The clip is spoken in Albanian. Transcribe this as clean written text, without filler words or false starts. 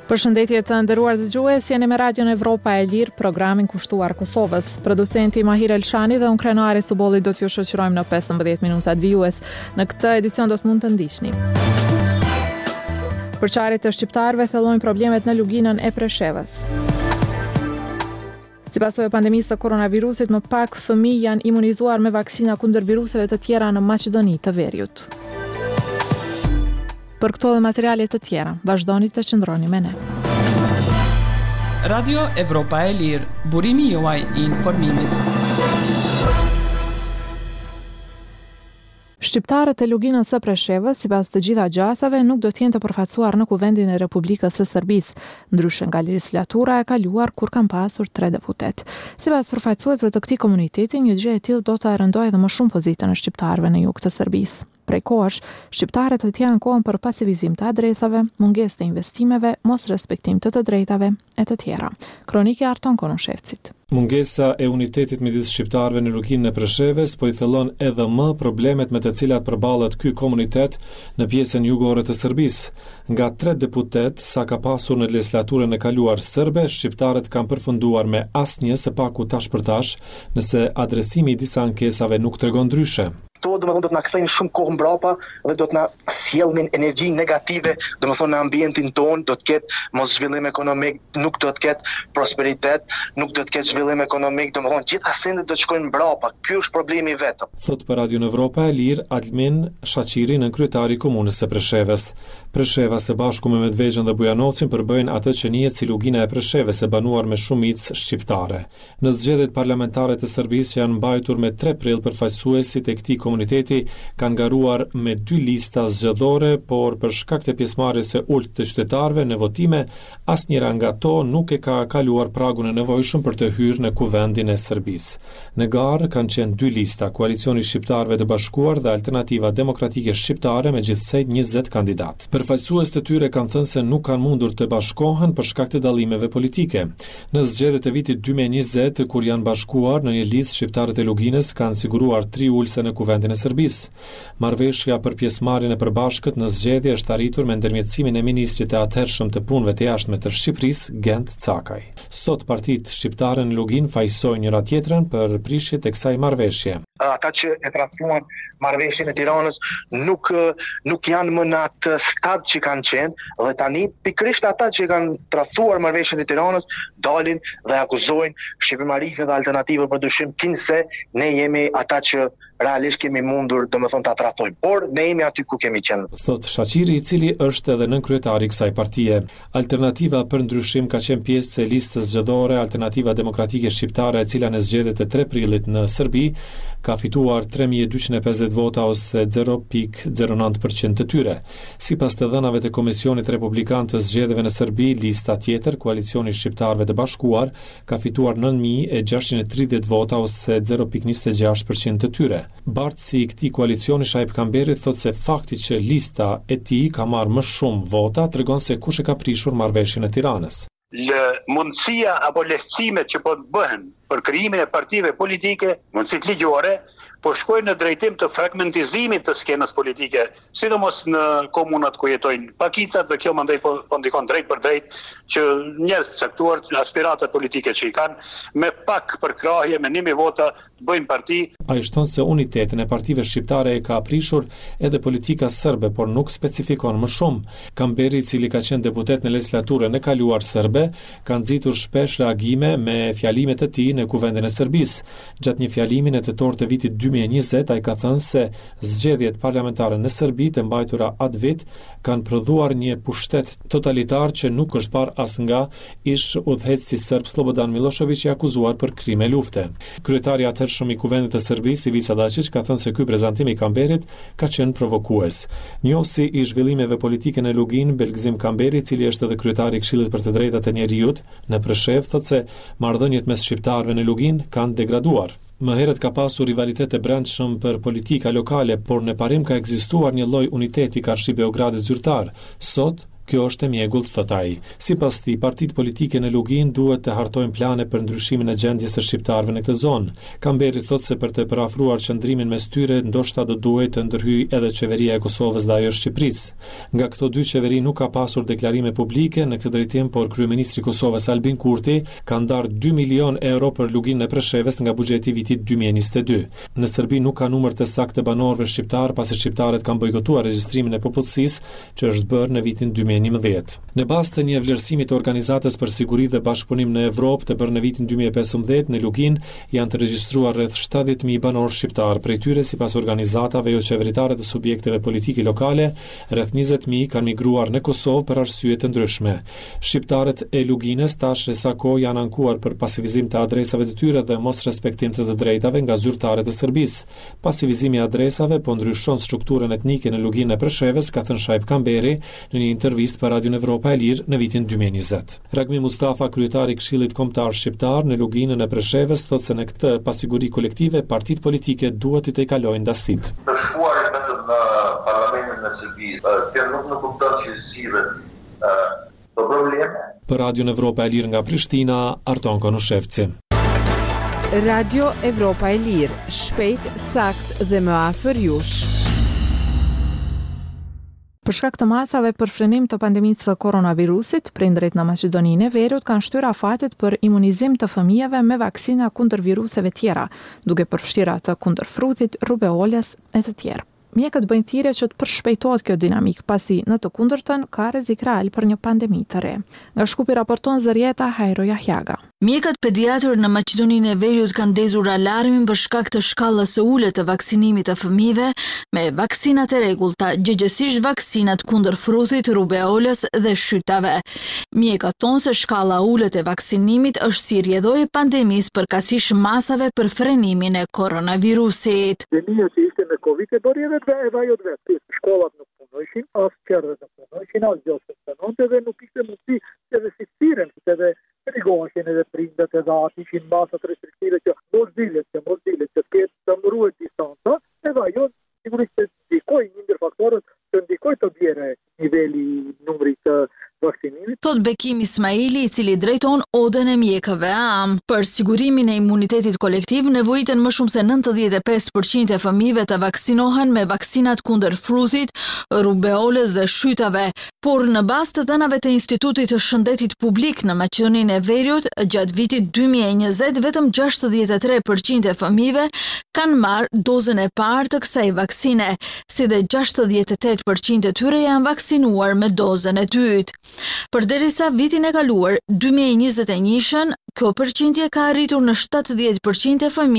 Përshëndetje të nderuar dëgjues, jeni me Radion Evropa e Lirë, programin kushtuar Kosovës. Producenti Mahir Elshani dhe unë Krenari Cubolli do t'ju shoqërojmë në 15 minutat vijues. Në këtë edicion do të mund të ndiqni. Përçarjet e shqiptarëve thellojnë problemet në luginën e Preshevës. Si pasojë e pandemisë së koronavirusit, më pak fëmijë janë imunizuar me vaksina kundër viruseve të tjera në Maqedoni të Veriut. Për këto dhe materiale të tjera, vazhdoni të qëndroni me ne. Radio Evropa e Lirë, burimi juaj I informimit. Shqiptarët e luginës së Preshevës, sipas të gjitha gjasave, nuk do t'jenë të përfaqësuar në Kuvendin e Republikës së Serbisë, ndryshe nga legjislatura e kaluar kur kanë pasur 3 deputet. Sipas përfaqësuesve të këtij komuniteti, një gjë e tillë do ta rëndojë edhe më shumë pozitën e shqiptarëve në jug të Serbisë. Prej kohësh, shqiptarët të tjerë ankohen për pasivizim të adresave, mungesë të investimeve, mos respektim të drejtave e të tjera. Kroniki Arton Konushevcit. Mungesa e unitetit midis shqiptarëve në luginën e Preshevës po I thellon edhe më problemet me të cilat përballet ky komunitet në pjesën jugore të Serbisë. Nga 3 deputet sa ka pasur në legjislaturën e kaluar serbe, shqiptarët kanë përfunduar me asnjë së paku tash për tash, nëse adresimi I disa ankesave nuk tregon ndryshe. Do të na kthejnë shumë kohë mbrapa dhe do të na sjellnin energji negative, domethënë në ambientin ton do të ketë mos zhvillim ekonomik, nuk do të ketë prosperitet, nuk do të ketë zhvillim ekonomik, domethënë gjitha sendet do të shkojnë mbrapa. Ky është problemi I vetëm. Thot për Radion Evropa e Lirë Almin Shaqiri, në kryetari I komunës së Preshevës. Presheva së bashku me Medvegjën dhe Bujanovcin përbëjnë atë që njihet si lugina e Preshevës e banuar me shumicë shqiptare. Në zgjedhjet parlamentare të Serbisë që janë mbajtur me 3 prill, përfaqësuesit e këtij komuniteti kanë garuar me 2 lista zgjedhore, por për shkak të pjesëmarrjes së ulët të qytetarëve në votime, asnjëra nga ato nuk e ka kaluar pragun e nevojshëm për të hyrë në Kuvendin e Serbisë. Në garë kanë qenë 2 lista, Koalicioni I Shqiptarëve të Bashkuar dhe Alternativa Demokratike Shqiptare me gjithsej 20 kandidat. Përfaqësues të tyre kanë thënë se nuk kanë mundur të bashkohen për shkak të dallimeve politike. Në zgjedhjet e vitit 2020, kur janë bashkuar në një listë, shqiptarët e luginës kanë siguruar 3 ulëse në Kuvendin e Serbisë. Marrëveshja për pjesëmarrjen e përbashkët në zgjedhje është arritur me ndërmjetësimin e ministrit të atëhershëm të punëve të jashtme të Shqipërisë, Gent Cakaj. Sot partitë shqiptare në Lugin fajsojnë njëra tjetrën për prishjet e kësaj marrëveshje. Ata që e trashëguan marrëveshjen e Tiranës nuk janë më në atë stad që kanë qenë dhe tani pikërisht ata që kanë trashëguar marrëveshjen e Tiranës dalin dhe akuzojnë Shqipërisë dhe Alternativën për dyshim kinse ne jemi ata që realisht kemi mundur domethënë ta trashëgojmë, por ne jemi aty ku kemi qenë. Thot Shaqiri, I cili është edhe nënkryetari I kësaj partie. Alternativa për ndryshim ka qenë pjesë e listës zgjedhore Alternativa Demokratike Shqiptare, e cila në zgjedhjet e 3 prillit në Serbi ka fituar 3250 vota ose 0.09% të tyre. Sipas të dhënave të Komisionit Republikan të zgjedhjeve në Serbi, lista tjetër, Koalicioni I Shqiptarëve të Bashkuar, ka fituar 9630 vota ose 0.26% të tyre. Bartësi I këtij koalicioni Shaip Kamberi thot se fakti që lista e tij ka marrë më shumë vota tregon se kush e ka prishur marrëveshjen e Tiranës. Mundësia apo lehtësimet që po të bëhen për krijimin e partive politike, mundësitë ligjore, po shkojnë në drejtim të fragmentizimit të skenës politike, sidomos në komunat ku jetojnë pakicat, dhe kjo mandej po ndikon drejt për drejt që njerëz të caktuar, aspiratat politike që I kanë, me pak përkrahje, me 1000 vota të bëjnë parti. Ai shton se unitetin e partive shqiptare e ka aprishur edhe politika serbe, por nuk specifikon më shumë. Kamberi, I cili ka qenë deputet në legjislaturën e kaluar serbe, ka nxitur shpesh reagime me fjalimet e tij në Kuvendin e Serbisë. Gjatë një fjalimi në tetor të vitit 2020, ai ka thënë se zgjedhjet parlamentare në Serbi të mbajtura atë vit kanë prodhuar një pushtet totalitar që nuk është parë as nga ish udhëheqësi serb Slobodan Milošević I akuzuar për krime lufte. Kryetari I atëhershëm I Kuvendit të Serbisë, Ivica Dačić, ka thënë se ky prezantim I Kamberit ka qenë provokues. Njohësi I zhvillimeve politike në Lugin, Belgzim Kamberi, I cili është edhe kryetari I Këshillit për të Drejtat e Njerëzit në Preshevë, thotë se marrëdhëniet mes shqiptarëve në Lugin kanë degraduar. Më herët ka pasur rivalitet e brendshëm për politika lokale, por në parim ka ekzistuar një lloj uniteti karshi Beogradit zyrtar. Sot Kjo është e mjegullt, thot ai. Sipas tij, partitë politike në Lugin duhet të hartojnë plane për ndryshimin e gjendjes së shqiptarëve në këtë zonë. Kamberi thot se për të parafruar qëndrimin mes tyre, ndoshta do duhet të ndërhyjë edhe qeveria e Kosovës dhe ajo e Shqipërisë. Nga këto dy qeveri nuk ka pasur deklarime publike në këtë drejtim, por kryeministri i Kosovës Albin Kurti ka ndarë 2 milion euro për Luginën e Preshevës nga buxheti i vitit 2022. Në Serbi nuk ka numër të saktë të banorëve shqiptar, pasi shqiptarët kanë bojkotuar regjistrimin e popullsisë që është bërë në vitin 2011. Në bazë të një vlerësimi të Organizatës për Siguri dhe Bashkëpunim në Evropë të bërë në vitin 2015, në Lugin janë të regjistruar rreth 70.000 banorë shqiptar. Prej tyre, sipas organizatave jo qeveritare të subjekteve politike lokale, rreth 20.000 kanë migruar në Kosovë për arsye të ndryshme. Shqiptarët e Luginës tash sa kohë janë ankuar për pasivizim të adresave të tyre dhe mos respektim të drejtave nga zyrtarët e Serbisë. Pasivizimi i adresave po ndryshon strukturën etnike në Luginën e Preshevës, ka thënë Shaib Kamberi në një intervistë për Radion Evropa e Lirë në vitin 2020. Ragmi Mustafa, kryetari i Këshillit Kombëtar Shqiptar në Luginën e Preshevës, thotë se në këtë pasiguri kolektive partitë politike duhet të kalojnë ndasitë. Të shkuarit vetëm në parlamentin e Serbisë, kjo nuk kupton që sillet probleme. Për Radion Evropa e Lirë nga Prishtina, Arton Konushevci. Radio Evropa e Lirë, shpejt, sakt dhe më afër jush. Për shkak të masave për frenim të pandemisë së koronavirusit, prindërit në Maqedoninë e Veriut kanë shtyr afatet për imunizim të fëmijëve me vaksina kundër viruseve tjera, duke përfshirë atë kundër frutit, rubeolës e të tjerë. Mjekët bëjnë thirrje që të përshpejtohet kjo dinamik, pasi në të kundërtën ka rrezik real për një pandemi të re. Nga Shkupi raporton Zërieta Hajro Jahjaga. Mjekët pediatër në Maqedoninë e Veriut kanë ndezur alarmin për shkak të shkallës së ulët të vaksinimit të fëmijëve me vaksinat e rregullta, gjëgjësisht vaksinat kundër frutit, rubeolës dhe shytave. Mjekët thonë se shkalla e ulët e vaksinimit është si rrjedhoi e pandemisë përkatësisht masave për frenimin e koronavirusit. Pandemia që ishte me Covid e bëri edhe ajo vetë. Shkollat nuk punojshin, as qerrët nuk punojshin, as gjoksët punonte dhe nuk ishte mundësi edhe si siren, edhe rigoheshin edhe prindët edhe atë ishin masat restriktive që mos dilet, që të mruhet distanca, edhe ajo sigurisht të ndikoj një ndër faktorët që ndikoj të bjerë niveli numrit të vaksinimit. Thot Bekim Ismaili, i cili drejton odën e mjekëve AM. Për sigurimin e imunitetit kolektiv, nevojiten më shumë se 95% e fëmijëve të vaksinohen me vaksinat kundër frutit, rubeolës dhe shytave, por në bazë të dhënave të Institutit të Shëndetit Publik në Maqedoninë e Veriut, gjatë vitit 2020 vetëm 63% e fëmijëve kanë marrë dozën e parë të kësaj vaksine, si dhe 68% e tyre janë vaksinuar me dozën e dytë. Përderisa vitin e kaluar 2021-shën, kjo përqindje ka arritur në 70% e fëmijëve